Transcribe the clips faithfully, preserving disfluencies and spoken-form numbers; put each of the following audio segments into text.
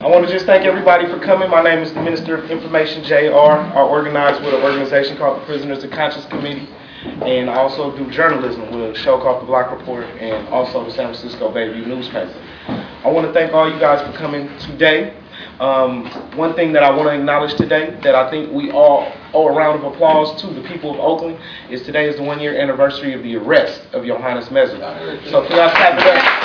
I want to just thank everybody for coming. My name is the Minister of Information, J R. I organize with an organization called the Prisoners of Conscience Committee, and I also do journalism with a show called The Black Report and also the San Francisco Bayview newspaper. I want to thank all you guys for coming today. Um, one thing that I want to acknowledge today that I think we all owe a round of applause to the people of Oakland is today is the one-year anniversary of the arrest of Yohannes Mezzar. So can y'all clap it up?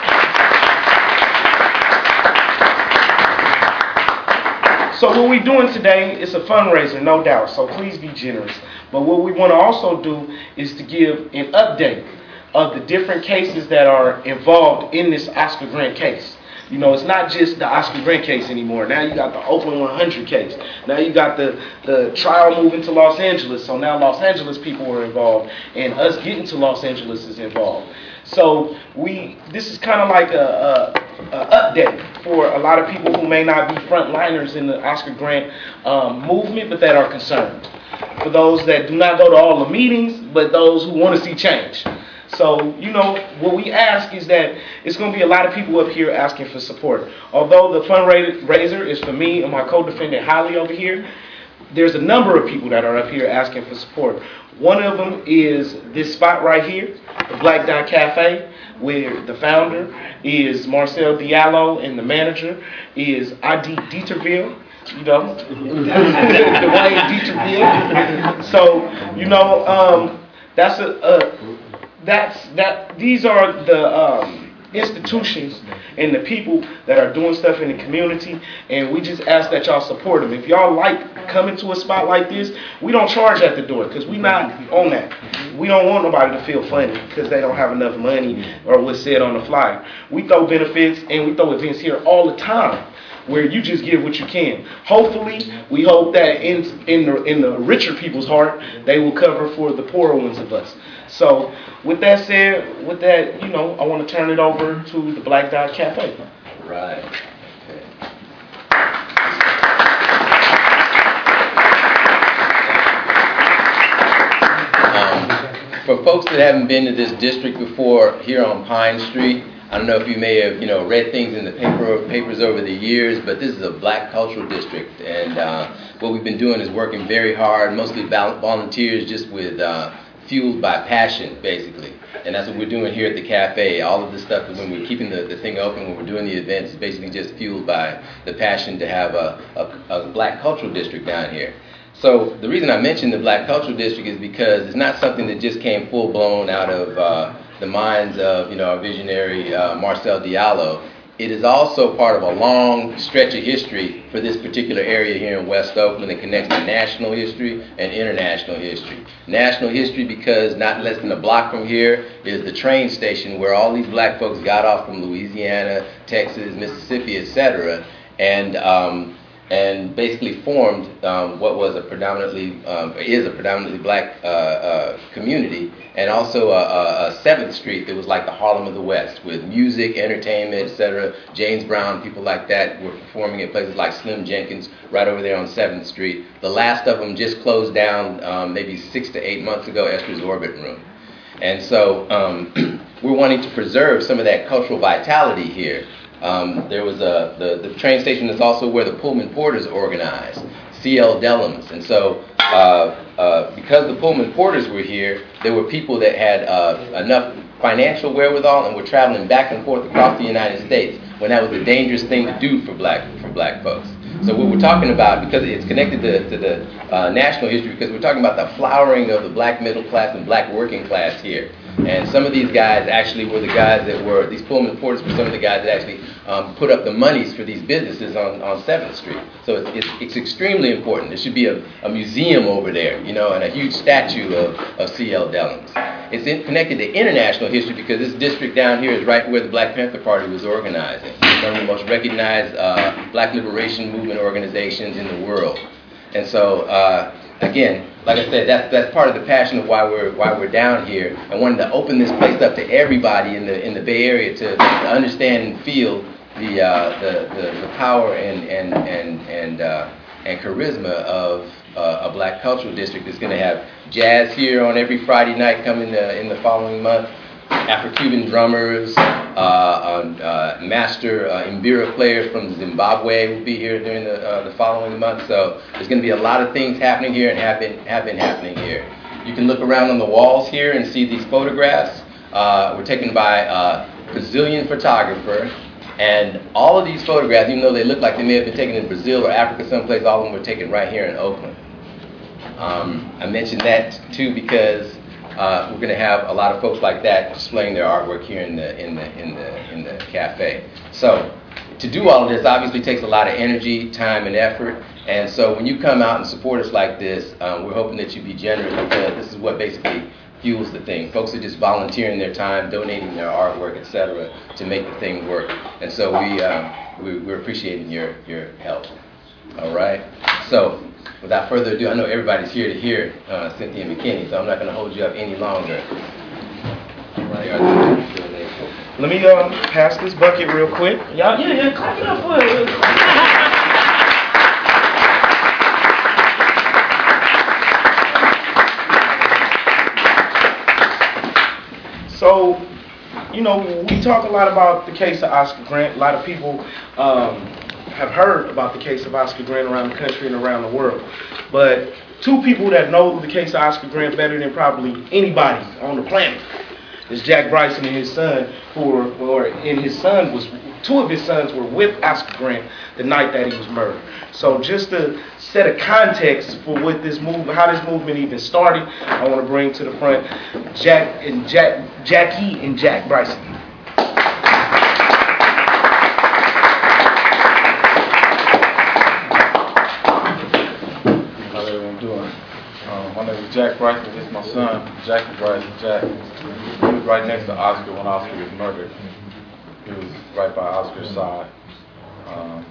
So what we're doing today is a fundraiser, no doubt, so please be generous. But what we want to also do is to give an update of the different cases that are involved in this Oscar Grant case. You know, it's not just the Oscar Grant case anymore. Now you got the Oakland one hundred case. Now you got the, the trial moving to Los Angeles. So now Los Angeles people are involved, and us getting to Los Angeles is involved. So we, this is kind of like a, a, a update for a lot of people who may not be frontliners in the Oscar Grant um, movement, but that are concerned. For those that do not go to all the meetings, but those who want to see change. So, you know, what we ask is that it's going to be a lot of people up here asking for support. Although the fundraiser is for me and my co-defendant Holly over here, there's a number of people that are up here asking for support. One of them is this spot right here, the Black Dot Cafe, where the founder is Marcel Diallo and the manager is Adi Dieterville. You know, Dwayne Dieterville. So, you know, um, that's a, a that's that. These are the um, institutions and the people that are doing stuff in the community, and we just ask that y'all support them. If y'all like coming to a spot like this, we don't charge at the door because we not on that. We don't want nobody to feel funny because they don't have enough money or what's said on the flyer. We throw benefits and we throw events here all the time, where you just give what you can. Hopefully, we hope that in in the in the richer people's heart, they will cover for the poorer ones of us. So, with that said, with that, you know, I want to turn it over to the Black Dot Cafe. Right. Okay. Um, for folks that haven't been to this district before, here on Pine Street, I don't know if you may have, you know, read things in the paper papers over the years, but this is a black cultural district, and uh, what we've been doing is working very hard, mostly volunteers, just with uh, fueled by passion, basically, and that's what we're doing here at the cafe. All of the stuff, when we're keeping the, the thing open, when we're doing the events, is basically just fueled by the passion to have a, a, a black cultural district down here. So the reason I mentioned the black cultural district is because it's not something that just came full blown out of uh, the minds of, you know, our visionary uh, Marcel Diallo. It is also part of a long stretch of history for this particular area here in West Oakland that connects to national history and international history. National history because not less than a block from here is the train station where all these black folks got off from Louisiana, Texas, Mississippi, et cetera, and um, and basically formed um, what was a predominantly, um, is a predominantly black uh, uh, community, and also a, a seventh Street that was like the Harlem of the West, with music, entertainment, et cetera. James Brown, people like that were performing at places like Slim Jenkins right over there on seventh Street. The last of them just closed down um, maybe six to eight months ago, Esther's Orbit Room. And so um, we're wanting to preserve some of that cultural vitality here. Um, there was a, the, the train station is also where the Pullman Porters organized, C L Dellums. And so uh, uh, because the Pullman Porters were here, there were people that had uh, enough financial wherewithal and were traveling back and forth across the United States when that was a dangerous thing to do for black, for black folks. So what we're talking about, because it's connected to, to the uh, national history, because we're talking about the flowering of the black middle class and black working class here. And some of these guys actually were the guys that were, these Pullman Porters were some of the guys that actually um, put up the monies for these businesses on, on seventh Street. So it's, it's, it's extremely important. There should be a, a museum over there, you know, and a huge statue of, of C L Dellums. It's in, connected to international history because this district down here is right where the Black Panther Party was organizing. One of the most recognized uh, black liberation movement organizations in the world. And so, uh, again, like I said, that's that's part of the passion of why we're why we're down here, and wanting to open this place up to everybody in the in the Bay Area to, to understand and feel the uh, the, the the power and and and and uh, and charisma of uh, a black cultural district that's going to have jazz here on every Friday night coming uh, in the following month. Afro-Cuban drummers, uh, uh, master uh, mbira players from Zimbabwe will be here during the, uh, the following month. So there's going to be a lot of things happening here and have been, have been happening here. You can look around on the walls here and see these photographs. Uh, were taken by a Brazilian photographer. And all of these photographs, even though they look like they may have been taken in Brazil or Africa someplace, all of them were taken right here in Oakland. Um, I mentioned that too because uh, we're going to have a lot of folks like that displaying their artwork here in the in the in the in the cafe. So to do all of this obviously takes a lot of energy, time, and effort. And so when you come out and support us like this, um, we're hoping that you be generous because this is what basically fuels the thing. Folks are just volunteering their time, donating their artwork, et cetera, to make the thing work. And so we, um, we we're appreciating your your help. All right. So without further ado, I know everybody's here to hear uh, Cynthia McKinney, so I'm not going to hold you up any longer. All right. Let me um, pass this bucket real quick. Y'all, yeah, yeah, clap it up for it. So, you know, we talk a lot about the case of Oscar Grant. A lot of people um, have heard about the case of Oscar Grant around the country and around the world. But two people that know the case of Oscar Grant better than probably anybody on the planet is Jack Bryson and his son, who were, or and his son was, two of his sons were with Oscar Grant the night that he was murdered. So just to set a context for what this move, how this movement even started, I want to bring to the front Jack and Jack, Jackie and Jack Bryson. How's everyone doing? Um, my name is Jack Bryson. This is my son, Jackie Bryson. Jack, he was right next to Oscar when Oscar was murdered. He was right by Oscar's side. Um,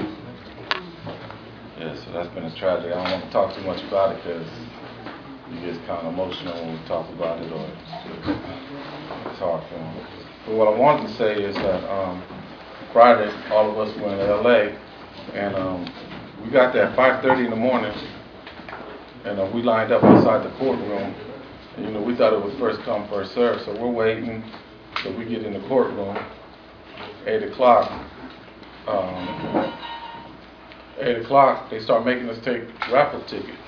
yeah, so that's been a tragedy. I don't want to talk too much about it because it gets kind of emotional when we talk about it, or it's hard for him. But what I wanted to say is that um, Friday, all of us were in L A, and um, we got there at five thirty in the morning, and uh, we lined up outside the courtroom. And, you know, we thought it was first come, first serve, so we're waiting. So we get in the courtroom, eight o'clock. Um, eight o'clock, they start making us take raffle tickets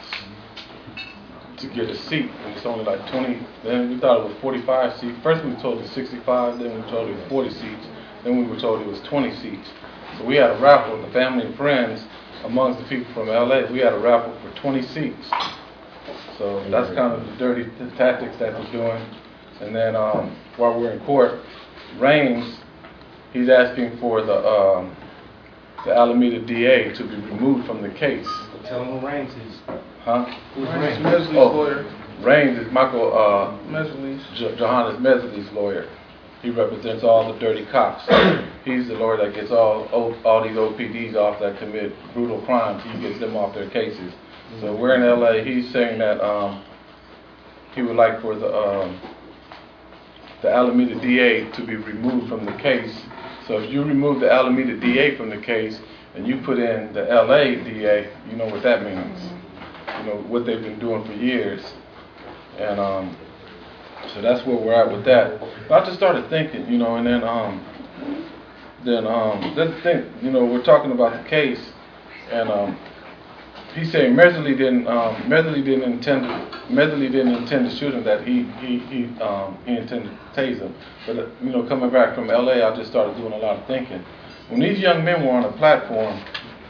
to get a seat. And it's only like twenty. Then we thought it was forty-five seats. First we were told it was sixty-five. Then we were told it was forty seats. Then we were told it was twenty seats. So we had a raffle. The family and friends, amongst the people from L A, we had a raffle for twenty seats. So that's kind of the dirty t- tactics that they're doing. And then um, while we're in court, Raines, he's asking for the um, the Alameda D A to be removed from the case. Tell him who Raines is. Huh? Who's Raines? Mesley's oh, lawyer. Raines is Michael uh, Mesley's. J- Johannes Mesley's lawyer. He represents all the dirty cops. He's the lawyer that gets all all these O P Ds off that commit brutal crimes. He gets them off their cases. So we're in L A. He's saying that um, he would like for the um, the Alameda D A to be removed from the case. So if you remove the Alameda D A from the case and you put in the L A D A, you know what that means. You know what they've been doing for years. And um, so that's where we're at with that. But I just started thinking, you know, and then um, then um, then think, you know, we're talking about the case, and um, he's saying Mesley didn't um, Mesley didn't intend Mesley didn't intend to shoot him. That he he he um, he intended to tase him. But uh, you know, coming back from L A, I just started doing a lot of thinking. When these young men were on a platform,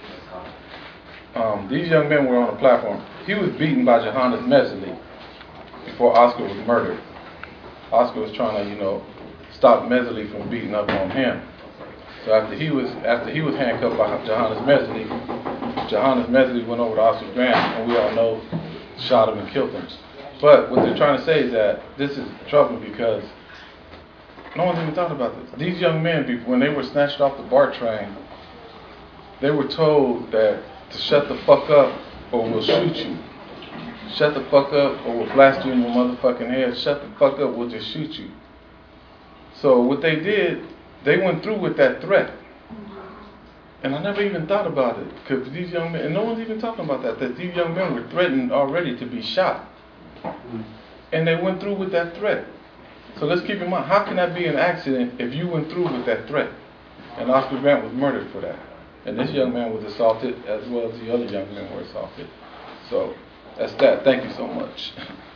um, these young men were on a platform. He was beaten by Johannes Mesley before Oscar was murdered. Oscar was trying to, you know, stop Mesley from beating up on him. So after he was after he was handcuffed by Johannes Mesley, Johannes Mesley went over to Oscar Grant, and we all know shot him and killed him. But what they're trying to say is that this is trouble because no one's even thought about this. These young men, when they were snatched off the BART train, they were told that to shut the fuck up or we'll shoot you. Shut the fuck up or we'll blast you in your motherfucking head. Shut the fuck up, we'll just shoot you. So what they did, they went through with that threat. And I never even thought about it, because these young men, and no one's even talking about that, that these young men were threatened already to be shot. And they went through with that threat. So let's keep in mind, how can that be an accident if you went through with that threat? And Oscar Grant was murdered for that. And this young man was assaulted as well as the other young men were assaulted. So that's that. Thank you so much.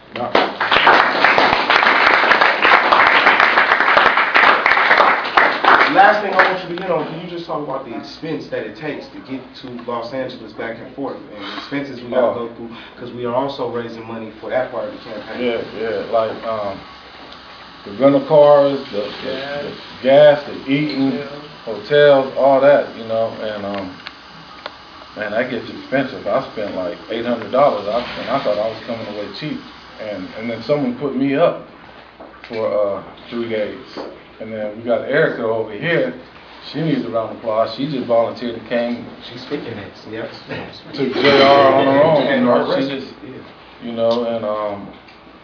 Last thing I want you to hit on, can you just talk about the expense that it takes to get to Los Angeles back and forth, and the expenses we got to Oh. go through, because we are also raising money for that part of the campaign. Yeah, yeah, like um, the rental cars, the, the, the gas, the eating, hotels, all that, you know, and um, man, that gets expensive. I spent like eight hundred dollars, I, and I thought I was coming away cheap, and and then someone put me up for uh, three days. And then we got Erica over here. She needs a round of applause. She just volunteered and came. She's speaking next. Yes. Took J R on her own. You And know, her she rest. just, you know, and um,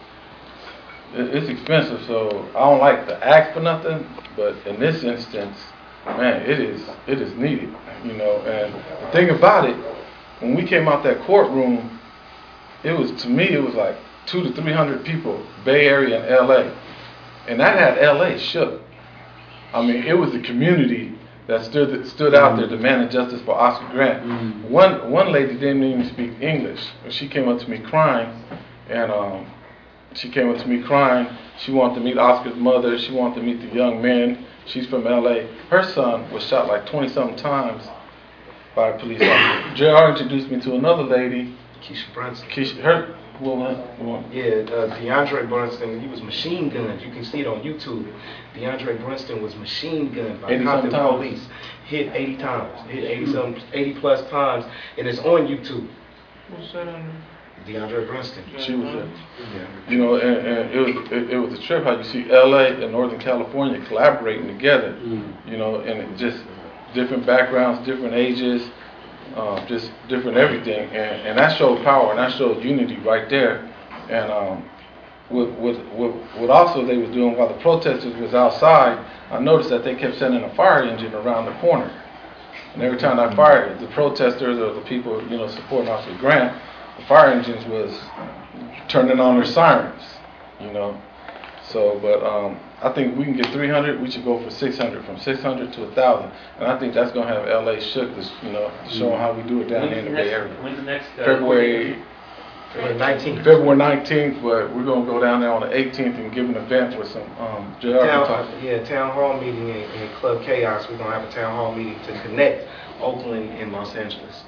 it, it's expensive. So I don't like to ask for nothing, but in this instance, man, it is it is needed. You know, and the thing about it, when we came out that courtroom, it was to me it was like two to three hundred people, Bay Area and L A, and that had L A shook. I mean, it was the community that stood stood out there demanding justice for Oscar Grant. Mm-hmm. One one lady didn't even speak English. She came up to me crying, and um, she came up to me crying. She wanted to meet Oscar's mother. She wanted to meet the young men. She's from L A. Her son was shot like twenty-something times by a police officer. J R introduced me to another lady. Keisha Brunson. Keisha, her, woman. woman. Yeah, uh, DeAndre Brunson, he was machine gunned. You can see it on YouTube. DeAndre Brunson was machine gunned by Compton police. Hit eighty times, hit eighty some, eighty plus times, and it's on YouTube. What's that on? DeAndre Brunson. She was there. Yeah. You know, and, and it was it, it was a trip how you see L A and Northern California collaborating together. Mm. You know, and it just different backgrounds, different ages, um, just different everything, and, and that showed power and that showed unity right there. And um, what, what, what, what also they was doing while the protesters was outside, I noticed that they kept sending a fire engine around the corner. And every time that fire, the protesters or the people, you know, supporting Oscar Grant, the fire engines was turning on their sirens, you know. So, but um, I think we can get three hundred. We should go for six hundred, from six hundred to one thousand, and I think that's gonna have L A shook, this, you know, to show them how we do it down here in the Bay Area. When's the next? Uh, February. February nineteenth. February nineteenth, but we're gonna go down there on the eighteenth and give an event with some um, J R Town, talk. yeah, town hall meeting in, in Club Chaos. We're gonna have a town hall meeting to connect Oakland and Los Angeles.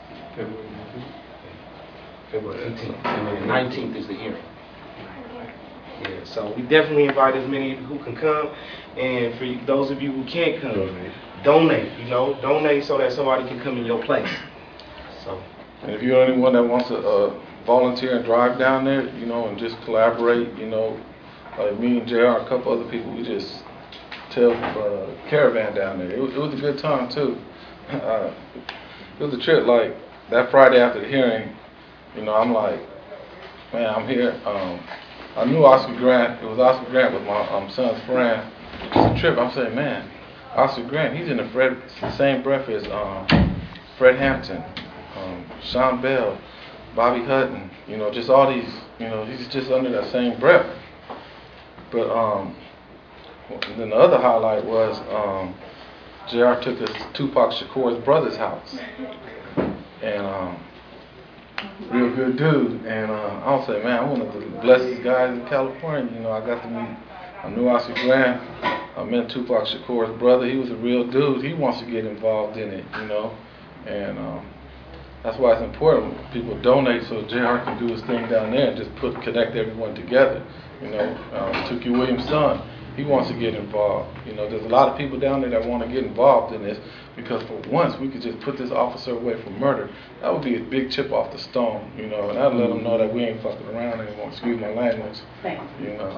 February eighteenth, and then nineteenth is the hearing. Yeah, so we definitely invite as many who can come, and for you, those of you who can't come, donate. donate. You know, donate so that somebody can come in your place. So, and if you're anyone that wants to uh, volunteer and drive down there, you know, and just collaborate, you know, like me and J R, a couple other people, we just tailed uh, caravan down there. It was, it was a good time too. Uh, it was a trip. Like that Friday after the hearing, you know, I'm like, man, I'm here. Um, I knew Oscar Grant. It was Oscar Grant with my um, son's friend. It was a trip. I'm saying, man, Oscar Grant, he's in the Fred, same breath as um, Fred Hampton, um, Sean Bell, Bobby Hutton. You know, just all these. You know, he's just under that same breath. But um, then the other highlight was um, J R took us to Tupac Shakur's brother's house, and. Um, Real good dude, and uh, I'll say, man, I'm one of the blessed guys in California. You know, I got to meet, I knew Oscar Grant, I met Tupac Shakur's brother. He was a real dude. He wants to get involved in it, you know, and um, that's why it's important people donate so J R can do his thing down there and just put connect everyone together. You know, um, Tookie Williams' son, he wants to get involved. You know, there's a lot of people down there that want to get involved in this because for once we could just put this officer away from murder. That would be a big chip off the stone, you know, and I'd let them know that we ain't fucking around anymore. Excuse my language. Thanks. You know.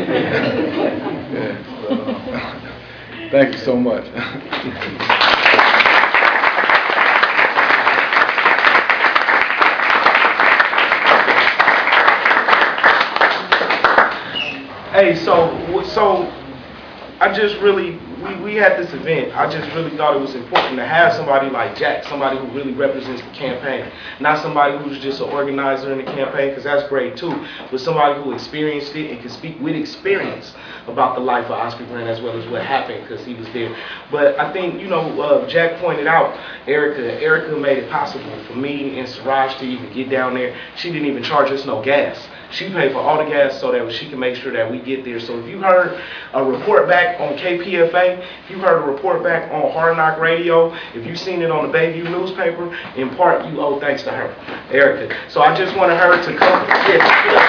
Yeah, but, uh, thank you so much. hey, so so I just really we, we we had this event, I just really thought it was important to have somebody like Jack, somebody who really represents the campaign. Not somebody who's just an organizer in the campaign, because that's great too, but somebody who experienced it and can speak with experience about the life of Oscar Grant as well as what happened, because he was there. But I think, you know, uh, Jack pointed out Erica. Erica made it possible for me and Siraj to even get down there. She didn't even charge us no gas. She paid for all the gas so that she can make sure that we get there. So if you heard a report back on K P F A, if you heard a report back on Hard Knock Radio, if you've seen it on the Bayview newspaper, in part you owe thanks to her, Erica. So I just wanted her to come. Yes,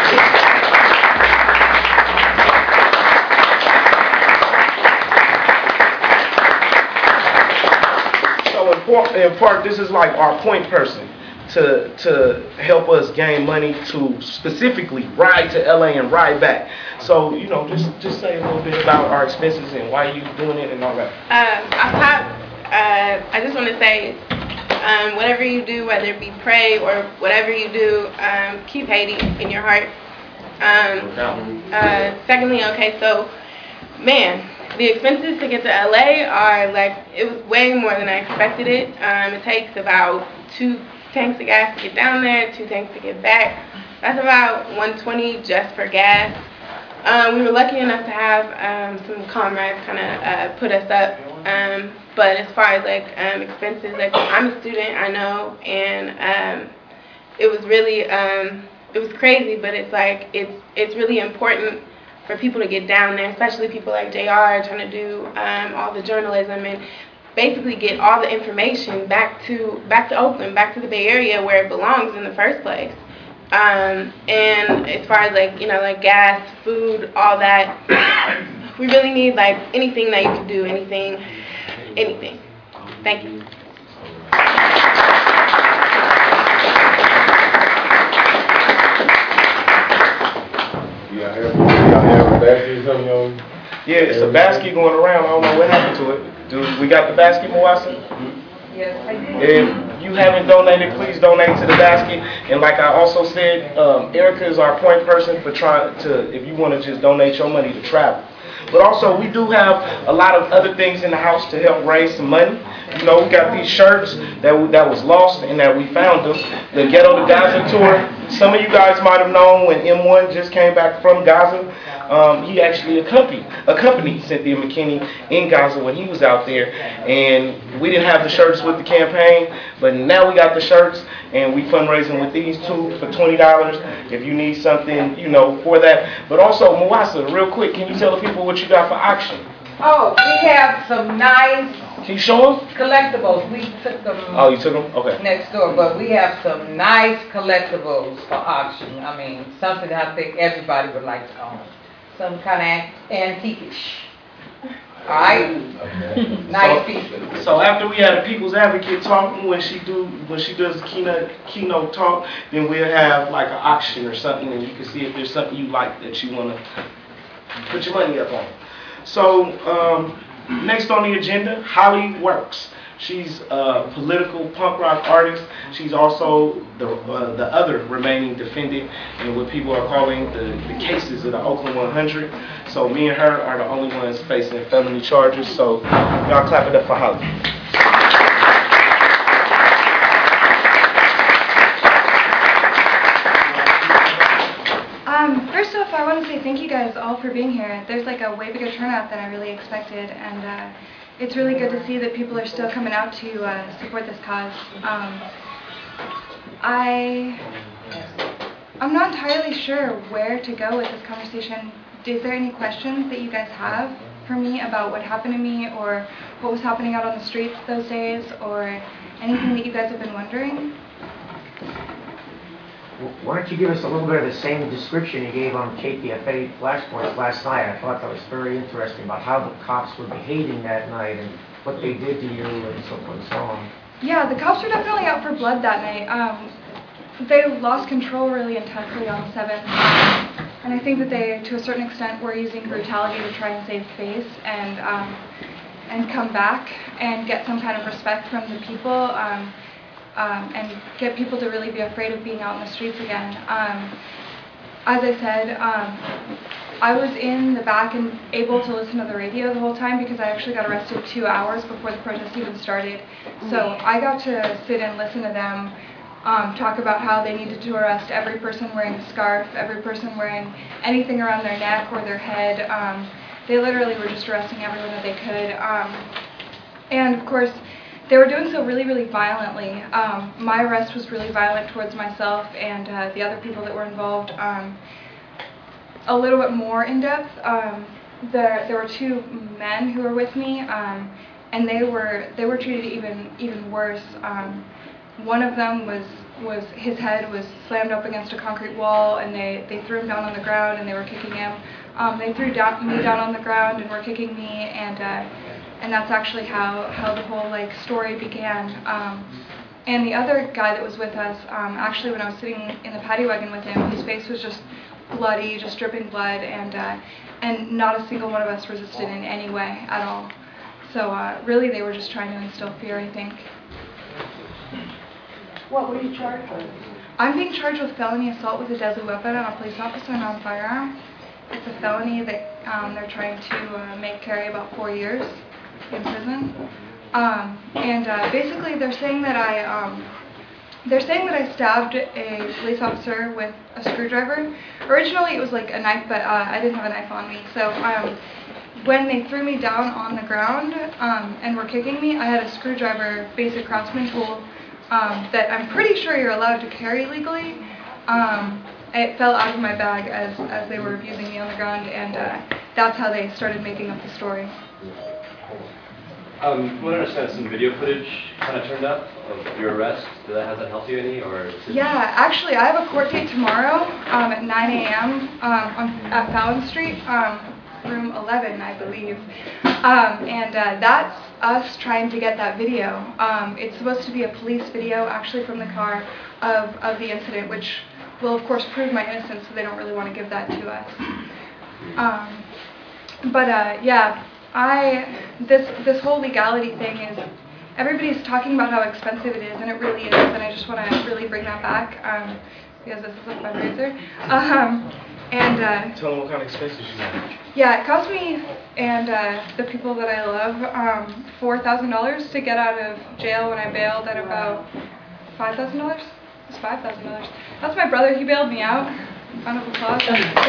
yes. So in part, in part, this is like our point person to to help us gain money to specifically ride to L A and ride back. So, you know, just just say a little bit about our expenses and why you doing it and all that. Um, off top, uh, I just want to say, um, whatever you do, whether it be pray or whatever you do, um, keep Haiti in your heart. Um, uh, secondly, okay, so, man, the expenses to get to L A are like, it was way more than I expected it. Um, it takes about two tanks of gas to get down there, two tanks to get back. That's about one hundred twenty dollars just for gas. Um, we were lucky enough to have um, some comrades kind of uh, put us up. Um, but as far as like um, expenses, like I'm a student, I know, and um, it was really, um, it was crazy. But it's like it's it's really important for people to get down there, especially people like J R trying to do um, all the journalism and basically get all the information back to back to Oakland, back to the Bay Area where it belongs in the first place. Um, and as far as like, you know, like gas, food, all that, we really need like anything that you can do, anything, anything. Thank you. Yeah, have a basket or something on? Yeah, it's a basket going around. I don't know what happened to it. Do we got the basket, Moasa? Yes, I did. If you haven't donated, please donate to the basket. And like I also said, um, Erica is our point person for trying to, if you want to just donate your money to travel. But also, we do have a lot of other things in the house to help raise some money. You know, we got these shirts that we, that was lost and that we found them. The Ghetto to Gaza tour. Some of you guys might have known when M one just came back from Gaza. Um, he actually accompanied, accompanied Cynthia McKinney in Gaza when he was out there. And we didn't have the shirts with the campaign, but now we got the shirts, and we fundraising with these two for twenty dollars if you need something, you know, for that. But also, Moasa, real quick, can you tell the people what you got for auction? Oh, we have some nice Can you show them? collectibles. We took them Oh, you took them? Okay. next door, but we have some nice collectibles for auction. I mean, something I think everybody would like to own. Some kind of antique-ish. All right? Nice so, pieces. So after we had a People's Advocate talking, when she do when she does the keynote keynote talk, then we'll have like an auction or something, and you can see if there's something you like that you want to put your money up on. So um, next on the agenda, Holly Works. She's a political punk rock artist. She's also the uh, the other remaining defendant in what people are calling the, the cases of the Oakland one hundred. So me and her are the only ones facing felony charges. So y'all clap it up for Holly. Um, first off, I want to say thank you guys all for being here. There's like a way bigger turnout than I really expected, and uh, it's really good to see that people are still coming out to uh, support this cause. Um, I, I'm not entirely sure where to go with this conversation. Is there any questions that you guys have for me about what happened to me or what was happening out on the streets those days or anything that you guys have been wondering? Why don't you give us a little bit of the same description you gave on K P F A Flashpoints last night? I thought that was very interesting about how the cops were behaving that night and what they did to you and so forth and so on. Yeah, the cops were definitely out for blood that night. Um, they lost control really intensely on the seventh. And I think that they, to a certain extent, were using brutality to try and save face and um, and come back and get some kind of respect from the people. Um, Um, and get people to really be afraid of being out in the streets again. Um, as I said, um, I was in the back and able to listen to the radio the whole time because I actually got arrested two hours before the protest even started. So I got to sit and listen to them um, talk about how they needed to arrest every person wearing a scarf, every person wearing anything around their neck or their head. Um, they literally were just arresting everyone that they could. Um, and of course, they were doing so really, really violently. Um, my arrest was really violent towards myself and uh, the other people that were involved. Um, a little bit more in depth. Um, there, there were two men who were with me, um, and they were they were treated even even worse. Um, one of them was was his head was slammed up against a concrete wall, and they they threw him down on the ground and they were kicking him. Um, they threw down, me down on the ground and were kicking me, and uh, and that's actually how how the whole like story began. Um, and the other guy that was with us, um, actually when I was sitting in the paddy wagon with him, his face was just bloody, just dripping blood, and uh, and not a single one of us resisted in any way at all. So uh, really, they were just trying to instill fear, I think. What were you charged with? I'm being charged with felony assault with a deadly weapon on a police officer and on a firearm. It's a felony that um, they're trying to uh, make carry about four years in prison. Um, and uh, basically, they're saying that I. Um, They're saying that I stabbed a police officer with a screwdriver. Originally it was like a knife, but uh, I didn't have a knife on me. So um, when they threw me down on the ground um, and were kicking me, I had a screwdriver, basic craftsman tool, um, that I'm pretty sure you're allowed to carry legally. Um, it fell out of my bag as, as they were abusing me on the ground, and uh, that's how they started making up the story. Um, I want to understand some video footage kind of turned up of your arrest. Did that, has that helped you any, or? Is it Yeah, actually, I have a court date tomorrow um, at nine a m Um, on, at Fallon Street, um, room eleven, I believe. Um, and uh, that's us trying to get that video. Um, it's supposed to be a police video, actually from the car, of, of the incident, which will, of course, prove my innocence, so they don't really want to give that to us. Um, but, uh, yeah. I this this whole legality thing is everybody's talking about how expensive it is, and it really is, and I just want to really bring that back um, because this is a fundraiser. Um, and uh, Tell them what kind of expenses you have. Yeah, it cost me and uh, the people that I love um, four thousand dollars to get out of jail when I bailed at about five thousand dollars. It was five thousand dollars. That's my brother. He bailed me out. Round of applause.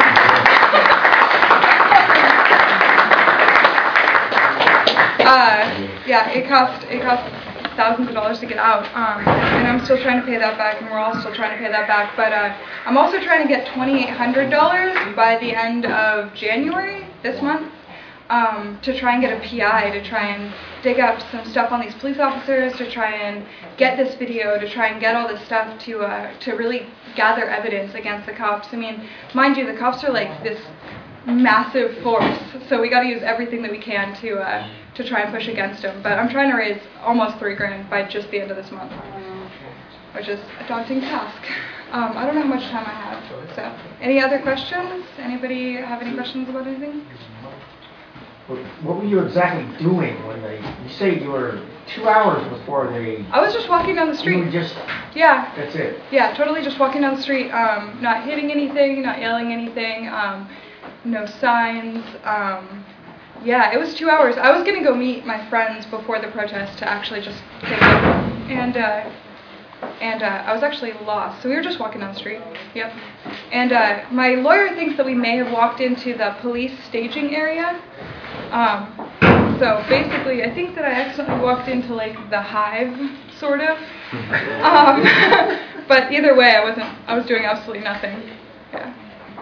Uh, yeah, it cost it cost thousands of dollars to get out, um, and I'm still trying to pay that back, and we're all still trying to pay that back. But uh, I'm also trying to get twenty-eight hundred dollars by the end of January this month um, to try and get a P I to try and dig up some stuff on these police officers, to try and get this video, to try and get all this stuff to uh, to really gather evidence against the cops. I mean, mind you, the cops are like this massive force, so we got to use everything that we can to uh, to try and push against them. But I'm trying to raise almost three grand by just the end of this month, which is a daunting task. Um, I don't know how much time I have. So, any other questions? Anybody have any questions about anything? What were you exactly doing when they? You say you were two hours before they. I was just walking down the street. You were just. Yeah. That's it. Yeah, totally just walking down the street, um, not hitting anything, not yelling anything. Um, no signs. Um, yeah, it was two hours. I was gonna go meet my friends before the protest to actually just take it, and uh, and uh, I was actually lost. So we were just walking down the street. Yep. And uh, my lawyer thinks that we may have walked into the police staging area. Um, so basically, I think that I accidentally walked into like the hive, sort of. Um, but either way, I wasn't. I was doing absolutely nothing. Yeah.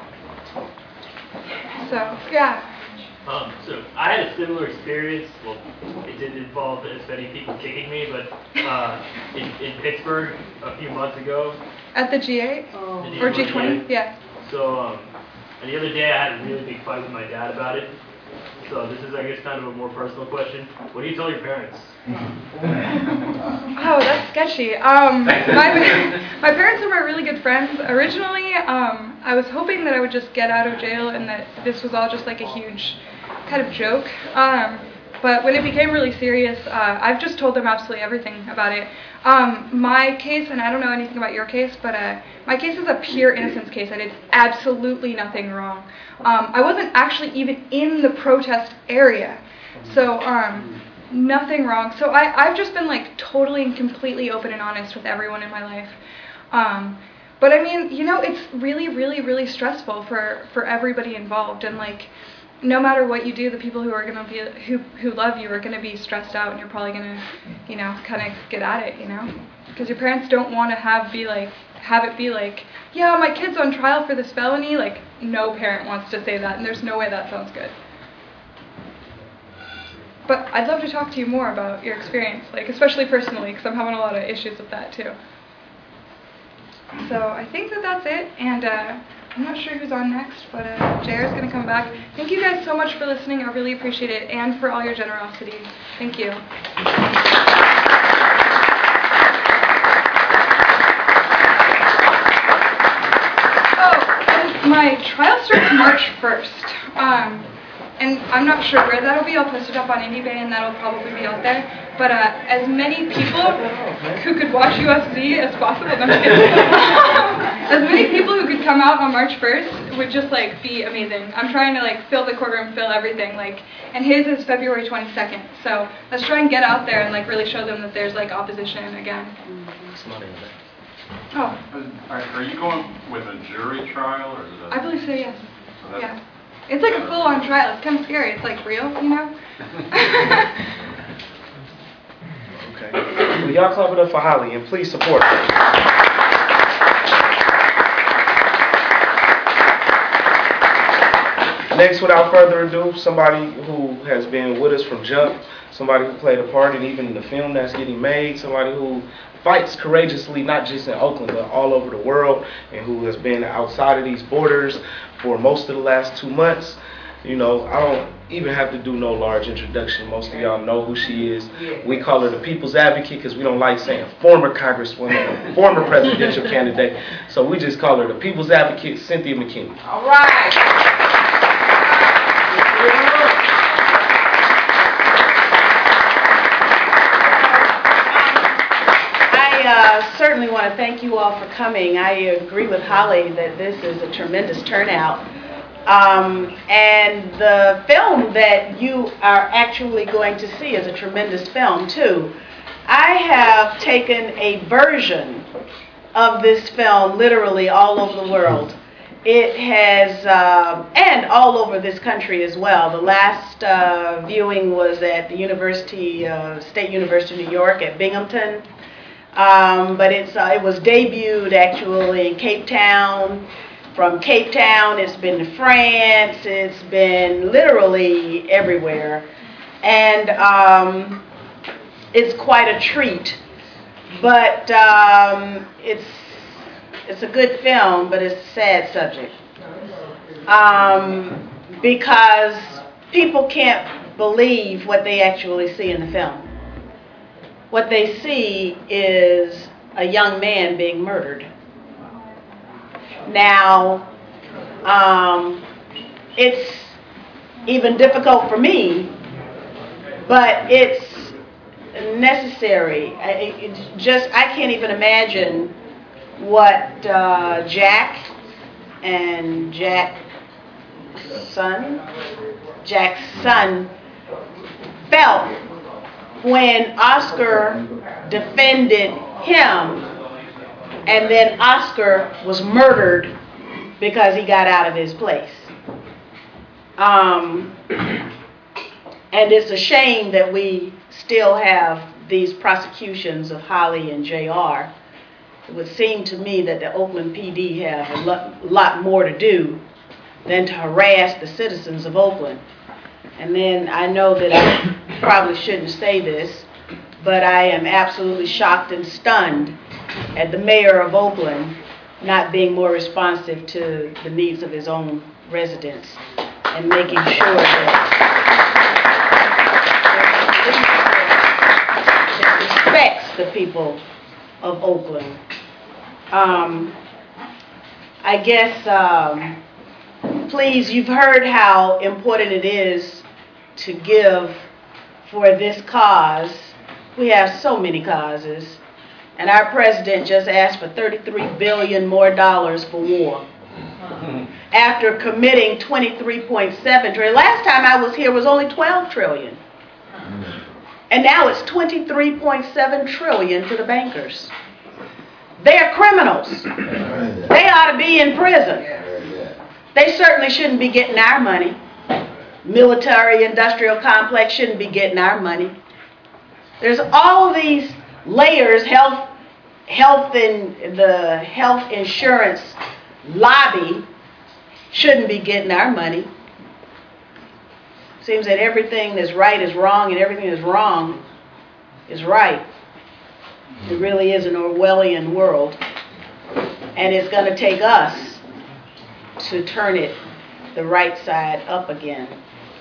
So, yeah. Um, so I had a similar experience. Well, it didn't involve as many people kicking me, but uh, in, in Pittsburgh a few months ago. At the G eight? Oh. Or G twenty? Yeah. So um, and the other day I had a really big fight with my dad about it. So this is, I guess, kind of a more personal question. What do you tell your parents? Oh, that's sketchy. Um, my, my parents are my really good friends. Originally, um, I was hoping that I would just get out of jail and that this was all just like a huge kind of joke. Um, but when it became really serious, uh, I've just told them absolutely everything about it. Um, my case, and I don't know anything about your case, but uh, my case is a pure innocence case. I did absolutely nothing wrong. Um, I wasn't actually even in the protest area, so um, nothing wrong. So I, I've just been like totally and completely open and honest with everyone in my life. Um, but I mean, you know, it's really, really, really stressful for, for everybody involved, and like, no matter what you do, the people who are gonna be who who love you are gonna be stressed out, and you're probably gonna, you know, kind of get at it, you know, because your parents don't want to have be like have it be like, yeah, my kid's on trial for this felony. Like, no parent wants to say that, and there's no way that sounds good. But I'd love to talk to you more about your experience, like especially personally, because I'm having a lot of issues with that too. So I think that that's it, and. Uh, I'm not sure who's on next, but uh, J R's going to come back. Thank you guys so much for listening. I really appreciate it, and for all your generosity. Thank you. Oh, and my trial starts March first. Um, and I'm not sure where that'll be. I'll post it up on IndieBay, and that'll probably be out there. But uh, as many people who could watch U S C as possible, no, I'm just kidding. As many people who could come out on March first would just like be amazing. I'm trying to like fill the courtroom, fill everything, like, and his is February twenty-second. So let's try and get out there and like really show them that there's like opposition again. Oh. Are, are you going with a jury trial or is it a... I believe so, yes. So yeah. It's like a full-on trial. It's kind of scary. It's like real, you know? Okay. Well, y'all clap it up for Holly, and please support her. Next, without further ado, somebody who has been with us from jump, somebody who played a part in even the film that's getting made, somebody who fights courageously, not just in Oakland, but all over the world, and who has been outside of these borders for most of the last two months. You know, I don't even have to do no large introduction. Most of y'all know who she is. We call her the People's Advocate because we don't like saying former Congresswoman or former presidential candidate. So we just call her the People's Advocate, Cynthia McKinney. All right. I uh, certainly want to thank you all for coming. I agree with Holly that this is a tremendous turnout. Um, and the film that you are actually going to see is a tremendous film, too. I have taken a version of this film literally all over the world. It has, uh, and all over this country as well. The last uh, viewing was at the University, uh, State University of New York at Binghamton. Um, but it's, uh, it was debuted actually in Cape Town. From Cape Town, it's been to France, it's been literally everywhere. And um, it's quite a treat. But um, it's, it's a good film, but it's a sad subject. Um, because people can't believe what they actually see in the film. What they see is a young man being murdered. Now, um, it's even difficult for me, but it's necessary. I, it just, I can't even imagine what uh, Jack and Jack's son, Jack's son felt when Oscar defended him. And then Oscar was murdered because he got out of his place. Um, and it's a shame that we still have these prosecutions of Holly and J R. It would seem to me that the Oakland P D have a lot, lot more to do than to harass the citizens of Oakland. And then I know that I probably shouldn't say this, but I am absolutely shocked and stunned at the mayor of Oakland not being more responsive to the needs of his own residents and making sure that it respects the people of Oakland. Um, I guess, um, please, you've heard how important it is to give for this cause. We have so many causes. And our president just asked for thirty-three billion dollars more dollars for war. After committing twenty-three point seven trillion dollars. Last time I was here was only twelve trillion dollars. And now it's twenty-three point seven trillion dollars to the bankers. They're criminals. They ought to be in prison. They certainly shouldn't be getting our money. Military industrial complex shouldn't be getting our money. There's all these layers, health, health and the health insurance lobby shouldn't be getting our money. Seems that everything that's right is wrong and everything that's wrong is right. It really is an Orwellian world. And it's going to take us to turn it the right side up again.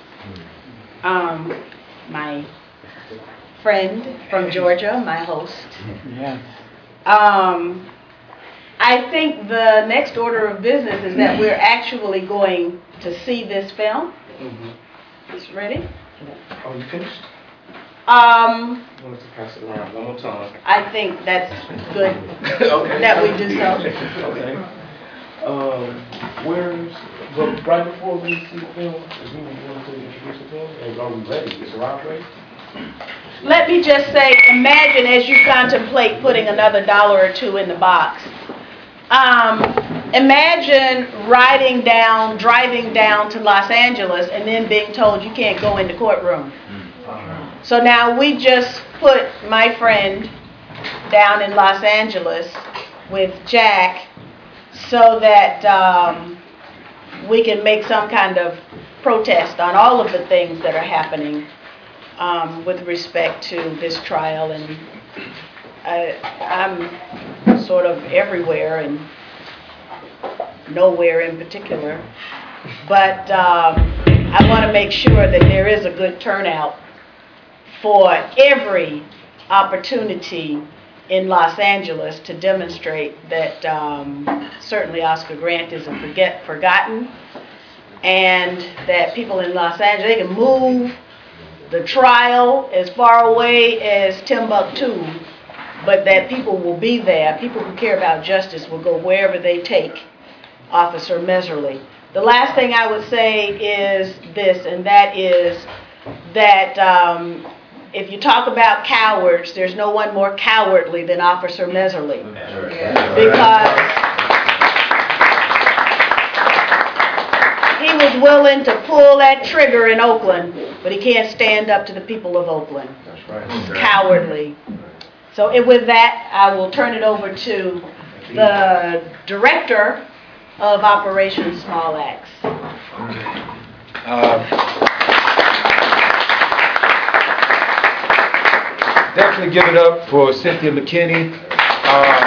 Um, my friend from Georgia, my host. Yeah. Um, I think the next order of business is that we're actually going to see this film. Mm-hmm. Is ready? Oh, you finished? Um, I wanted to pass it around one more time. I think that's good Okay. that we do so. Okay. Um, where's, but right before we see the film, is we want to introduce the film? And are we ready? Is Rob ready? Let me just say, imagine as you contemplate putting another dollar or two in the box. Um, imagine riding down, driving down to Los Angeles and then being told you can't go in the courtroom. So now we just put my friend down in Los Angeles with Jack so that um, we can make some kind of protest on all of the things that are happening um, with respect to this trial. And I, I'm sort of everywhere and nowhere in particular. But um, I want to make sure that there is a good turnout for every opportunity in Los Angeles to demonstrate that um, certainly Oscar Grant isn't forget, forgotten, and that people in Los Angeles, they can move the trial as far away as Timbuktu, but that people will be there. People who care about justice will go wherever they take Officer Meserly. The last thing I would say is this, and that is that um, if you talk about cowards, there's no one more cowardly than Officer Meserly. Because he was willing to pull that trigger in Oakland, but he can't stand up to the people of Oakland. That's right. He's cowardly. So it, with that, I will turn it over to the director of Operation Small Axe. Uh, Definitely give it up for Cynthia McKinney. Uh,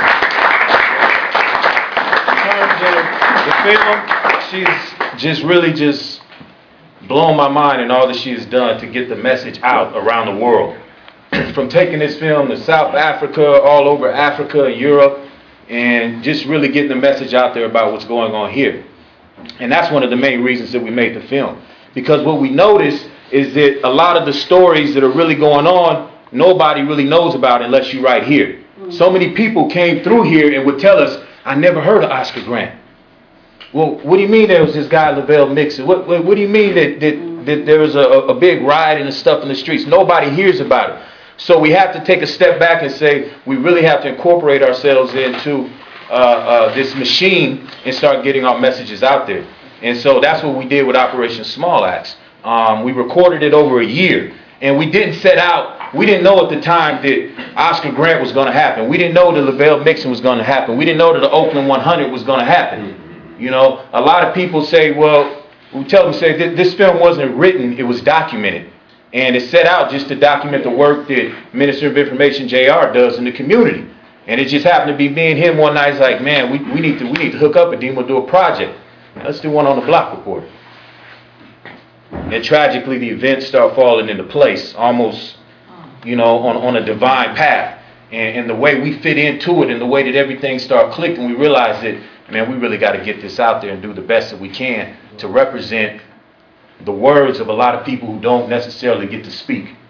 in terms of the film, she's just really just blown my mind in all that she has done to get the message out around the world. From taking this film to South Africa, all over Africa, Europe, and just really getting the message out there about what's going on here. And that's one of the main reasons that we made the film. Because what we noticed is that a lot of the stories that are really going on, nobody really knows about unless you're right here. So many people came through here and would tell us, I never heard of Oscar Grant. Well, what do you mean there was this guy, Lavelle Mixon? What, what, what do you mean that, that, that there was a, a big riot and stuff in the streets? Nobody hears about it. So we have to take a step back and say we really have to incorporate ourselves into uh, uh, this machine and start getting our messages out there. And so that's what we did with Operation Small Axe. Um, we recorded it over a year. And we didn't set out, we didn't know at the time that Oscar Grant was going to happen. We didn't know that Lavelle Mixon was going to happen. We didn't know that the Oakland one hundred was going to happen. You know, a lot of people say, well, we tell them, say, this film wasn't written, it was documented. And it's set out just to document the work that Minister of Information J R does in the community. And it just happened to be me and him one night. It's like, man, we, we need to we need to hook up and then we'll do a project. Let's do one on the block report. And tragically, the events start falling into place, almost, you know, on, on a divine path. And, and the way we fit into it and the way that everything started clicking, we realized that, man, we really got to get this out there and do the best that we can to represent the words of a lot of people who don't necessarily get to speak.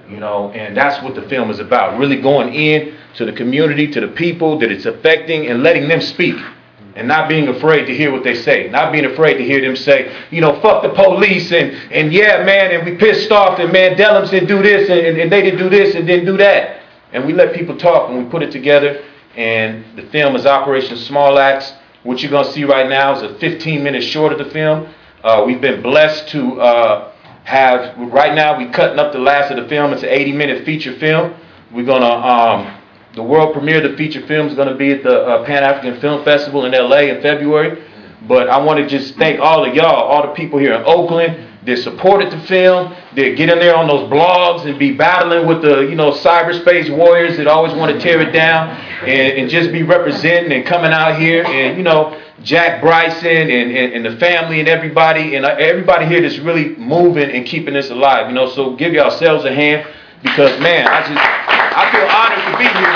You know, and that's what the film is about. Really going in to the community, to the people that it's affecting, and letting them speak. And not being afraid to hear what they say. Not being afraid to hear them say, you know, fuck the police, and, and yeah, man, and we pissed off, and Mandela didn't do this, and, and they didn't do this, and didn't do that. And we let people talk, and we put it together. And the film is Operation Small Axe. What you're going to see right now is a fifteen minute short of the film. Uh, we've been blessed to uh, have, right now we're cutting up the last of the film. It's an eighty minute feature film. We're going to, um, the world premiere of the feature film is going to be at the uh, Pan-African Film Festival in L A in February. But I want to just thank all of y'all, all the people here in Oakland that supported the film, that get in there on those blogs and be battling with the, you know, cyberspace warriors that always want to tear it down, and, and just be representing and coming out here, and, you know, Jack Bryson and, and, and the family and everybody, and everybody here that's really moving and keeping this alive, you know. So give yourselves a hand, because, man, I just, I feel honored to be here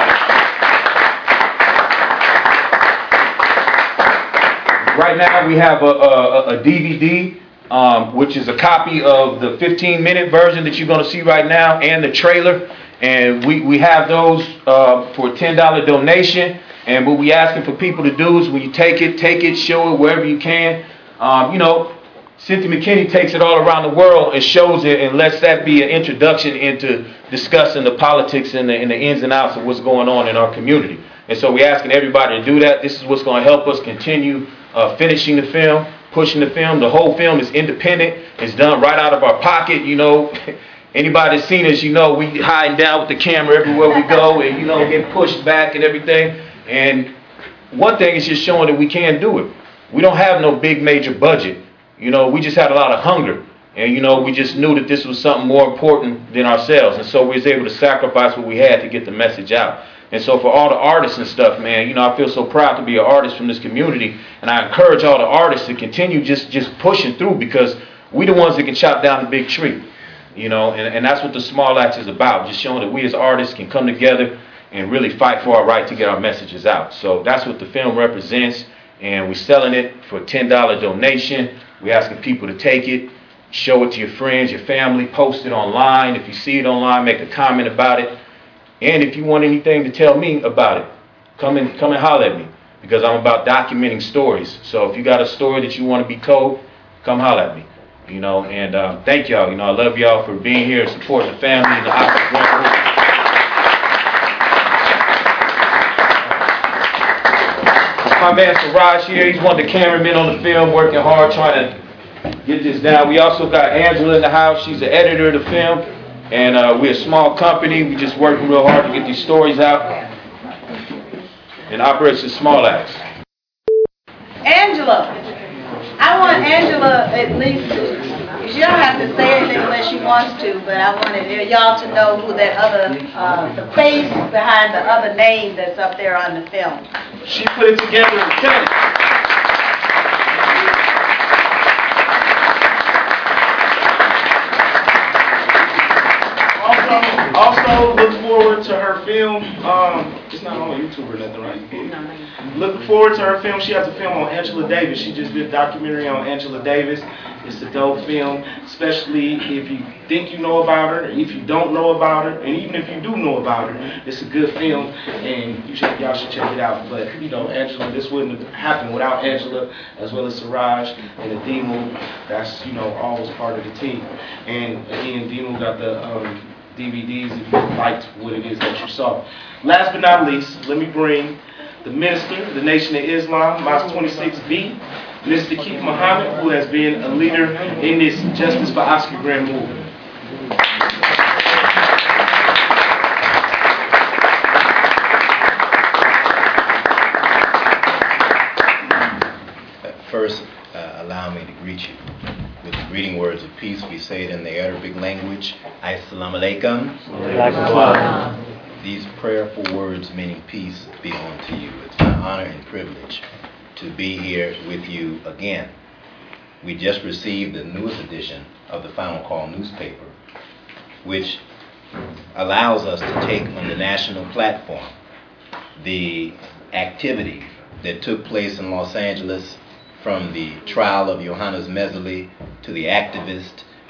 tonight. Right now we have a, a, a D V D, um, which is a copy of the fifteen minute version that you're going to see right now, and the trailer. And we, we have those uh, for a ten dollar donation. And what we asking for people to do is, when you take it, take it, show it wherever you can. Um, you know, Cynthia McKinney takes it all around the world and shows it, and lets that be an introduction into discussing the politics and the, and the ins and outs of what's going on in our community. And so we're asking everybody to do that. This is what's going to help us continue uh, finishing the film, pushing the film. The whole film is independent. It's done right out of our pocket, you know. Anybody that's seen us, you know, we hiding down with the camera everywhere we go, and, you know, get pushed back and everything. And one thing is just showing that we can do it. We don't have no big major budget. You know, we just had a lot of hunger. And, you know, we just knew that this was something more important than ourselves. And so we was able to sacrifice what we had to get the message out. And so for all the artists and stuff, man, you know, I feel so proud to be an artist from this community. And I encourage all the artists to continue just, just pushing through, because we the ones that can chop down the big tree. You know, and, and that's what the Small Axe is about. Just showing that we as artists can come together and really fight for our right to get our messages out. So that's what the film represents. And we're selling it for a ten dollar donation. We're asking people to take it, show it to your friends, your family, post it online. If you see it online, make a comment about it. And if you want anything to tell me about it, come and come and holler at me, because I'm about documenting stories. So if you got a story that you want to be told, come holler at me. You know, and um, thank y'all. You know, I love y'all for being here and supporting the family and the Oscar Grant movement. My man Siraj here, he's one of the cameramen on the film, working hard trying to get this down. We also got Angela in the house. She's the editor of the film. And uh, we're a small company. We just working real hard to get these stories out. And Operation Small Axe. Angela, I want Angela at least to, she don't have to say anything unless she wants to, but I wanted y'all to know who that other, uh, the face behind the other name that's up there on the film. She put it together in ten. Also, also look forward to her film. Um, it's not on YouTube or nothing, right? Look forward to her film. She has a film on Angela Davis. She just did a documentary on Angela Davis. It's a dope film, especially if you think you know about her, if you don't know about her, and even if you do know about her, it's a good film, and you should, y'all should check it out. But, you know, Angela, this wouldn't have happened without Angela, as well as Siraj and Adimu. That's, you know, always part of the team. And, again, Adimu got the um, D V Ds if you liked what it is that you saw. Last but not least, let me bring the minister of the Nation of Islam, Mosque twenty-six B, Mister Keith Muhammad, who has been a leader in this Justice for Oscar Grant movement. First, uh, allow me to greet you with the greeting words of peace. We say it in the Arabic language. Assalamu alaikum. These prayerful words meaning peace be unto you. It's my honor and privilege to be here with you again. We just received the newest edition of the Final Call newspaper, which allows us to take on the national platform the activity that took place in Los Angeles, from the trial of Johannes Messerly to the activist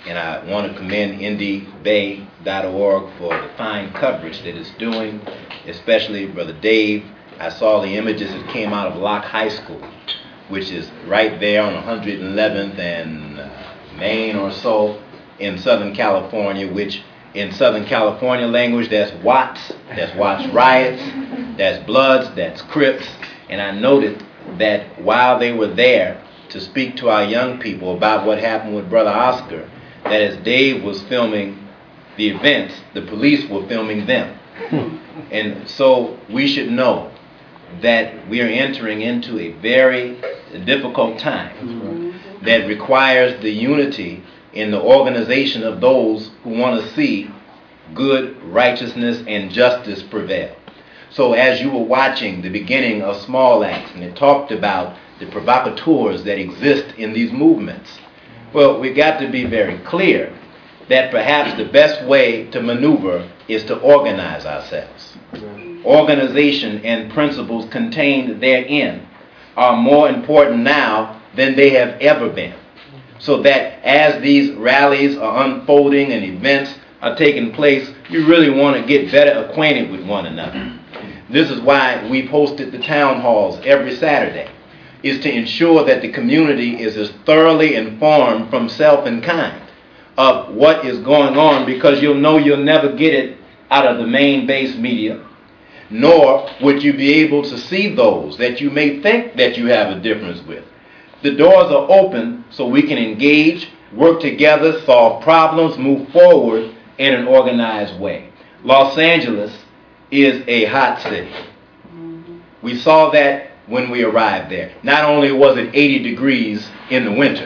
and I want to commend indy bay dot org for the fine coverage that it's doing, especially Brother Dave. I saw the images that came out of Locke High School, which is right there on one hundred eleventh and uh, Main or so in Southern California, which in Southern California language, that's Watts, that's Watts riots, that's Bloods, that's Crips. And I noted that while they were there to speak to our young people about what happened with Brother Oscar, that as Dave was filming the events, the police were filming them. And so we should know that we are entering into a very difficult time that requires the unity in the organization of those who want to see good, righteousness, and justice prevail. So as you were watching the beginning of Small Acts, and it talked about the provocateurs that exist in these movements, well, we've got to be very clear that perhaps the best way to maneuver is to organize ourselves. Organization and principles contained therein are more important now than they have ever been. So that as these rallies are unfolding and events are taking place, you really want to get better acquainted with one another. This is why we've hosted the town halls every Saturday, is to ensure that the community is as thoroughly informed from self and kind of what is going on, because you'll know you'll never get it out of the main base media, nor would you be able to see those that you may think that you have a difference with. The doors are open so we can engage, work together, solve problems, move forward in an organized way. Los Angeles is a hot city. We saw that when we arrived there. Not only was it eighty degrees in the winter,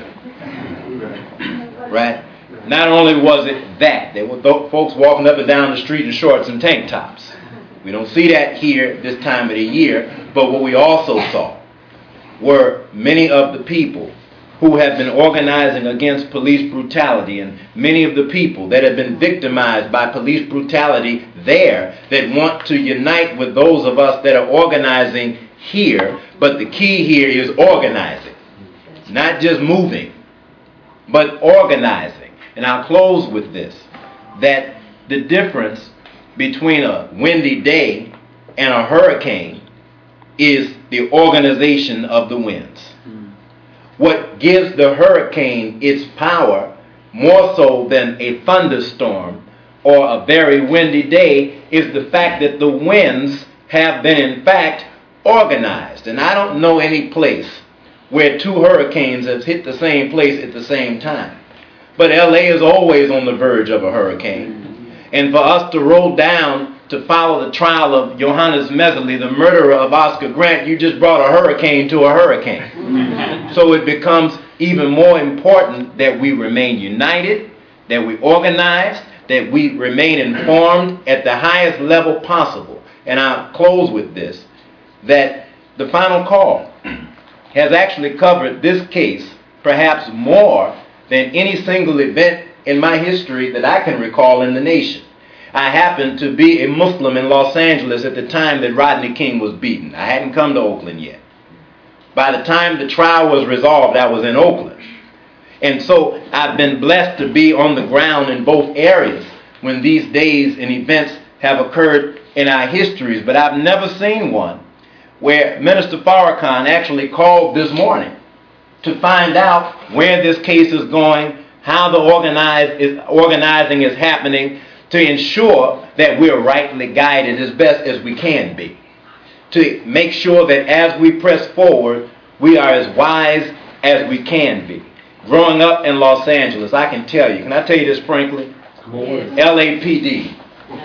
right? Not only was it that, there were folks walking up and down the street in shorts and tank tops. We don't see that here this time of the year, but what we also saw were many of the people who have been organizing against police brutality, and many of the people that have been victimized by police brutality there that want to unite with those of us that are organizing here. But the key here is organizing, not just moving, but organizing. And I'll close with this, that the difference between a windy day and a hurricane is the organization of the winds. What gives the hurricane its power more so than a thunderstorm or a very windy day is the fact that the winds have been in fact organized. And I don't know any place where two hurricanes have hit the same place at the same time. But L A is always on the verge of a hurricane. And for us to roll down to follow the trial of Johannes Mesley, the murderer of Oscar Grant, you just brought a hurricane to a hurricane. So it becomes even more important that we remain united, that we organize, that we remain informed at the highest level possible. And I'll close with this, that the final call has actually covered this case perhaps more than any single event in my history that I can recall in the nation. I happened to be a Muslim in Los Angeles at the time that Rodney King was beaten. I hadn't come to Oakland yet. By the time the trial was resolved, I was in Oakland. And so I've been blessed to be on the ground in both areas when these days and events have occurred in our histories. But I've never seen one where Minister Farrakhan actually called this morning to find out where this case is going, how the organize is, organizing is happening, to ensure that we're rightly guided as best as we can be, to make sure that as we press forward, we are as wise as we can be. Growing up in Los Angeles, I can tell you, can I tell you this frankly? Yes. L A P D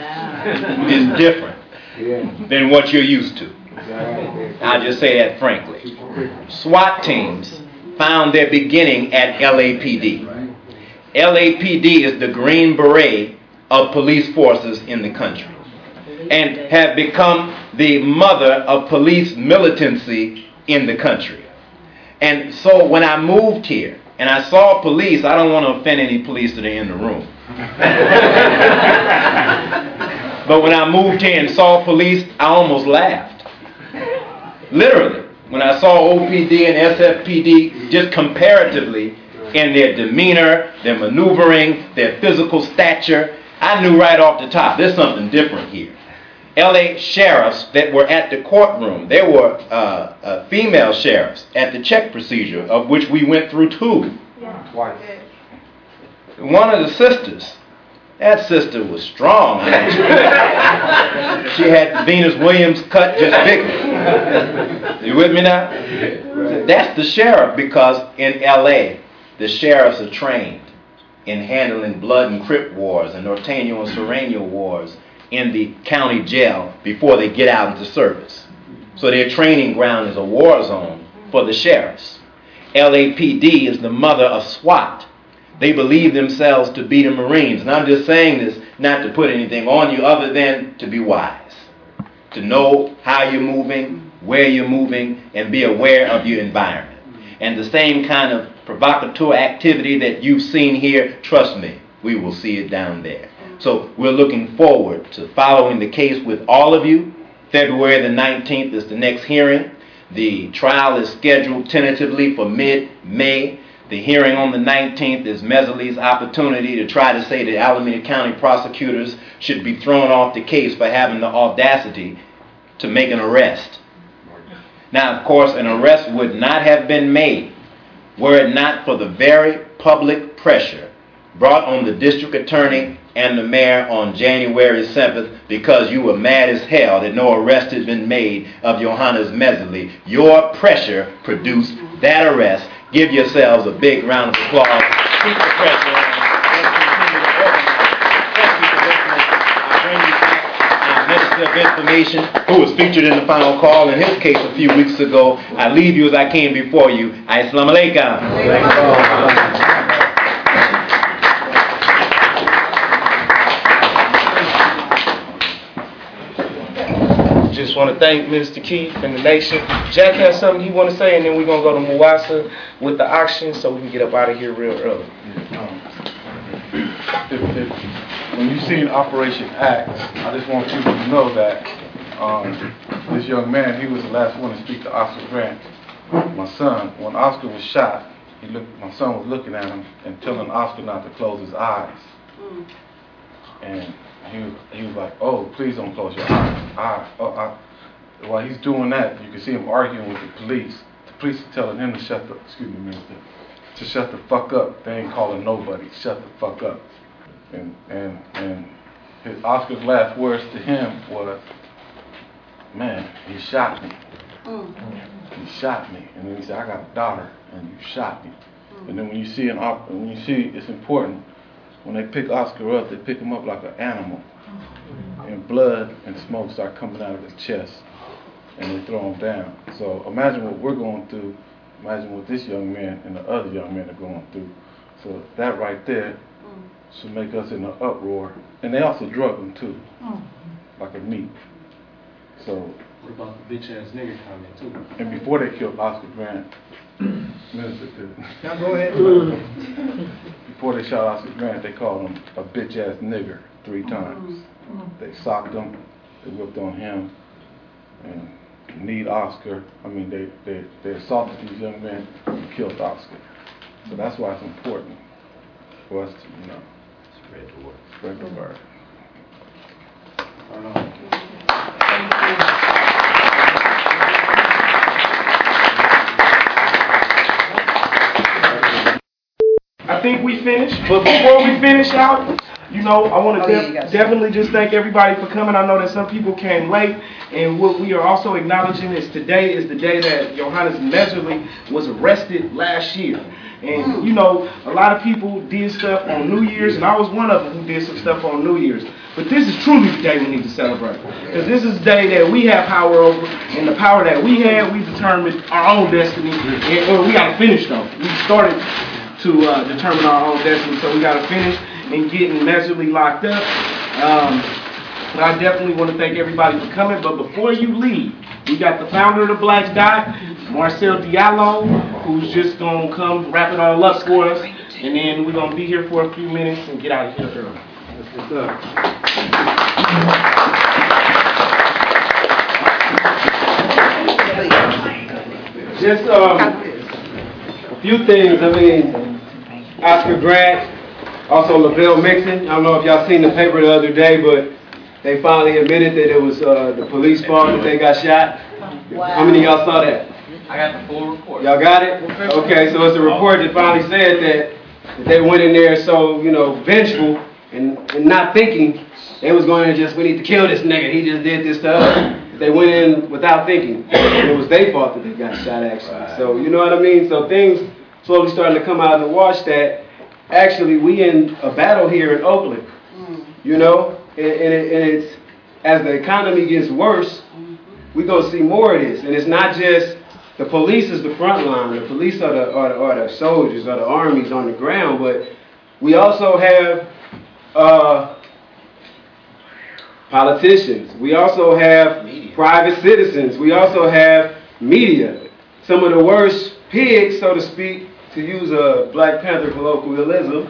is different than what you're used to. I'll just say that frankly. SWAT teams found their beginning at L A P D. L A P D is the Green Beret of police forces in the country, and have become the mother of police militancy in the country. And so when I moved here and I saw police, I don't want to offend any police that are in the room, but when I moved here and saw police, I almost laughed. Literally, when I saw O P D and S F P D just comparatively in their demeanor, their maneuvering, their physical stature. I knew right off the top, there's something different here. L A sheriffs that were at the courtroom, there were uh, uh, female sheriffs at the check procedure, of which we went through two. Yeah. Twice. One of the sisters, that sister was strong. She had Venus Williams cut just bigger. You with me now? That's the sheriff, because in L A, the sheriffs are trained in handling blood and crip wars and Norteño and Serrano wars in the county jail before they get out into service. So their training ground is a war zone for the sheriffs. L A P D is the mother of SWAT. They believe themselves to be the Marines. And I'm just saying this not to put anything on you other than to be wise. To know how you're moving, where you're moving, and be aware of your environment. And the same kind of provocateur activity that you've seen here, trust me, we will see it down there. So we're looking forward to following the case with all of you. February the nineteenth is the next hearing. The trial is scheduled tentatively for mid-May. The hearing on the nineteenth is Messerly's opportunity to try to say that Alameda County prosecutors should be thrown off the case for having the audacity to make an arrest. Now, of course, an arrest would not have been made were it not for the very public pressure brought on the district attorney and the mayor on January seventh, because you were mad as hell that no arrest had been made of Johannes Messerly. Your pressure produced that arrest. Give yourselves a big round of applause. Keep the pressure on. Let's continue to organize. Thank you for listening. I bring you back our Minister of Information, who was featured in the final call in his case a few weeks ago. I leave you as I came before you. Assalamu alaikum. Just want to thank Mister Keith and the nation. Jack has something he want to say, and then we're going to go to Muwasa with the auction so we can get up out of here real early. Um, if, if, when you see Operation Act, I just want people to know that um, this young man, he was the last one to speak to Oscar Grant. My son, when Oscar was shot, he looked, my son was looking at him and telling Oscar not to close his eyes. And he was, he was like, oh, please don't close your eyes. I, oh, I. While he's doing that, you can see him arguing with the police. The police are telling him to shut the, excuse me, Minister, to shut the fuck up. They ain't calling nobody. Shut the fuck up. And and and his Oscar's last words to him was, man, he shot me. Mm. He shot me. And then he said, I got a daughter, and you shot me. Mm. And then when you see an op, when you see, it's important. When they pick Oscar up, they pick him up like an animal. And blood and smoke start coming out of his chest. And they throw him down. So imagine what we're going through. Imagine what this young man and the other young men are going through. So that right there should make us in an uproar. And they also drug him too. Like a meat. So. What about the bitch ass nigga comment too? And before they killed Oscar Grant, Minister to now go ahead. Before they shot Oscar Grant, they called him a bitch ass nigger three times. They socked him, they whipped on him, and kneed Oscar. I mean, they, they, they assaulted these young men and killed Oscar. So that's why it's important for us to, you know, spread the word. Spread the word. I think we finished, but before we finish out, you know, I want to Oh, def- yeah, definitely just thank everybody for coming. I know that some people came late, and what we are also acknowledging is today is the day that Johannes Messerly was arrested last year. And, you know, a lot of people did stuff on New Year's, and I was one of them who did some stuff on New Year's. But this is truly the day we need to celebrate. Because this is the day that we have power over, and the power that we have, we determined our own destiny. And, well, we got to finish, though. We started to uh, determine our own destiny, so we got to finish and getting Messerly locked up. Um, but I definitely want to thank everybody for coming. But before you leave, we got the founder of the Black Dot, Marcel Diallo, who's just going to come wrap it all up for us. And then we're going to be here for a few minutes and get out of here early. That's what's up. Just um, a few things. I mean, Oscar Grant, also LaVelle Mixon. I don't know if y'all seen the paper the other day, but they finally admitted that it was uh, the police fault that they got shot. Wow. How many of y'all saw that? I got the full report. Y'all got it? Okay, so it's a report that finally said that, that they went in there so, you know, vengeful and, and not thinking they was going to just, we need to kill this nigga, he just did this to us. They went in without thinking. And it was their fault that they got shot, actually. Right. So, you know what I mean? So things slowly starting to come out in the wash that actually we in a battle here in Oakland, mm. you know? And, and, it, and it's, as the economy gets worse, we're going to see more of this. And it's not just, the police is the front line. The police are the, are the, are the soldiers, are the armies on the ground. But we also have uh, politicians. We also have media. Private citizens. We also have media. Some of the worst pigs, so to speak, to use a Black Panther colloquialism,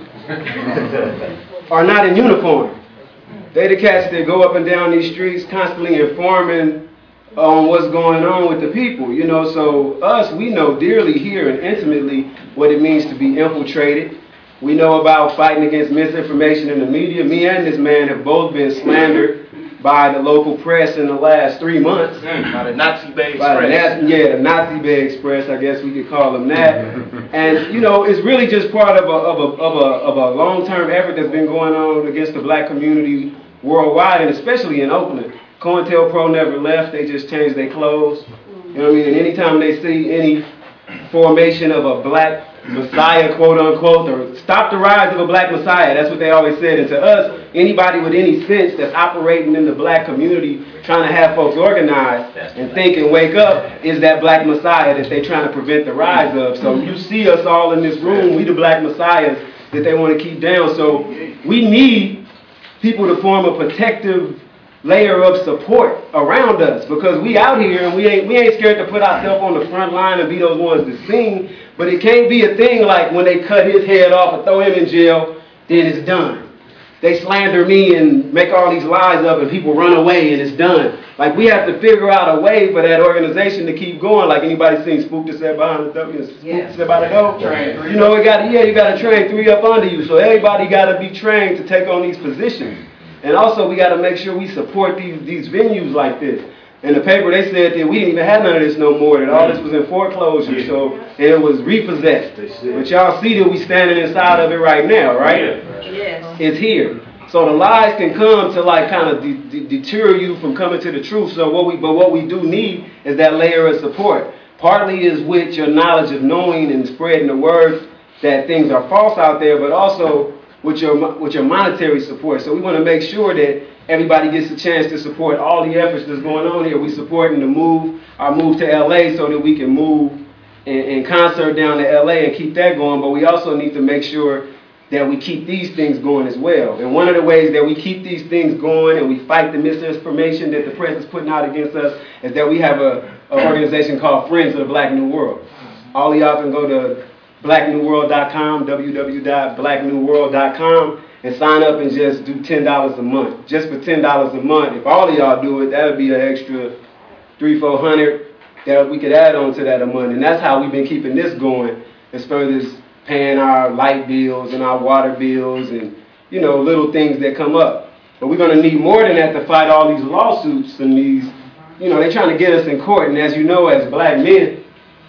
are not in uniform. They the cats that go up and down these streets constantly informing on what's going on with the people, you know. So us, we know dearly here and intimately what it means to be infiltrated. We know about fighting against misinformation in the media. Me and this man have both been slandered by the local press in the last three months. Mm, by the Nazi Bay by Express. The, yeah, the Nazi Bay Express, I guess we could call them that. And, you know, it's really just part of a, of a, of a, of a long-term effort that's been going on against the black community worldwide, and especially in Oakland. COINTELPRO never left, they just changed their clothes. You know what I mean? And anytime they see any formation of a black messiah, quote unquote, or stop the rise of a black messiah, that's what they always said. And to us, anybody with any sense that's operating in the black community, trying to have folks organized and think and wake up, is that black messiah that they're trying to prevent the rise of. So you see us all in this room, we the black messiahs that they want to keep down. So we need people to form a protective layer of support around us, because we out here and we ain't we ain't scared to put ourselves on the front line and be those ones to sing. But it can't be a thing like when they cut his head off and throw him in jail, then it's done. They slander me and make all these lies up and people run away and it's done. Like, we have to figure out a way for that organization to keep going. Like, anybody seen Spook to Set Behind the W? Spook yeah. to Set by the Door? You know, it got yeah, you got to train three up under you. So everybody got to be trained to take on these positions. And also, we got to make sure we support these these venues like this. In the paper, they said that we didn't even have none of this no more, that all this was in foreclosure, yeah. so and it was repossessed. But y'all see that we standing inside of it right now, right? Yes. It's here. So the lies can come to like kind of de de deter you from coming to the truth. So what we, but what we do need is that layer of support. Partly is with your knowledge of knowing and spreading the word that things are false out there, but also with your with your monetary support. So we want to make sure that everybody gets a chance to support all the efforts that's going on here. We supporting the move, our move to L A, so that we can move in, in concert down to L A and keep that going. But we also need to make sure that we keep these things going as well. And one of the ways that we keep these things going and we fight the misinformation that the press is putting out against us is that we have a, a organization called Friends of the Black New World. All of y'all can go to black new world dot com, w w w dot black new world dot com, and sign up and just do ten dollars a month. Just for ten dollars a month, if all of y'all do it, that would be an extra three, four hundred that we could add on to that a month. And that's how we've been keeping this going, as far as paying our light bills and our water bills and, you know, little things that come up. But we're going to need more than that to fight all these lawsuits and these, you know, they're trying to get us in court. And as you know, as black men,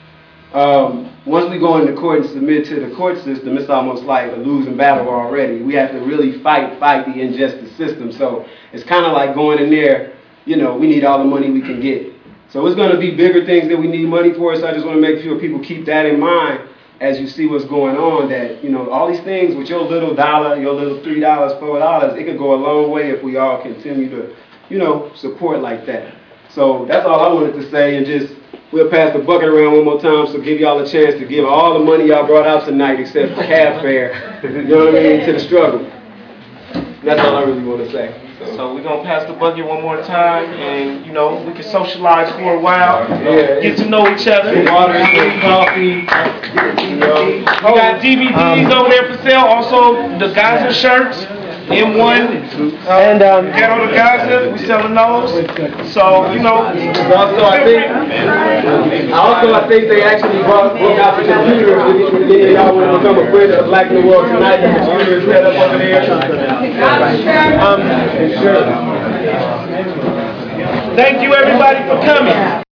um, once we go into court and submit to the court system, it's almost like a losing battle already. We have to really fight, fight the injustice system. So it's kind of like going in there, you know, we need all the money we can get. So it's going to be bigger things that we need money for. So I just want to make sure people keep that in mind as you see what's going on, that, you know, all these things with your little dollar, your little three dollars, four dollars, it could go a long way if we all continue to, you know, support like that. So that's all I wanted to say, and just, we'll pass the bucket around one more time, so give y'all a chance to give all the money y'all brought out tonight except for cab fare, you know what I mean, to the struggle. That's all I really want to say. So, so we're going to pass the bucket one more time, and, you know, we can socialize for a while, yeah, get to know each other. Some water, some coffee. You know. We got D V Ds um, over there for sale, also the Gaza shirts. M one and um, Ghetto to Gaza, we selling those. So, you know, also I think Also, I think they actually brought, broke out the computer. Then y'all want to become a friend of the Black in the World tonight. The computer is set up over there. Um, sure. Thank you, everybody, for coming.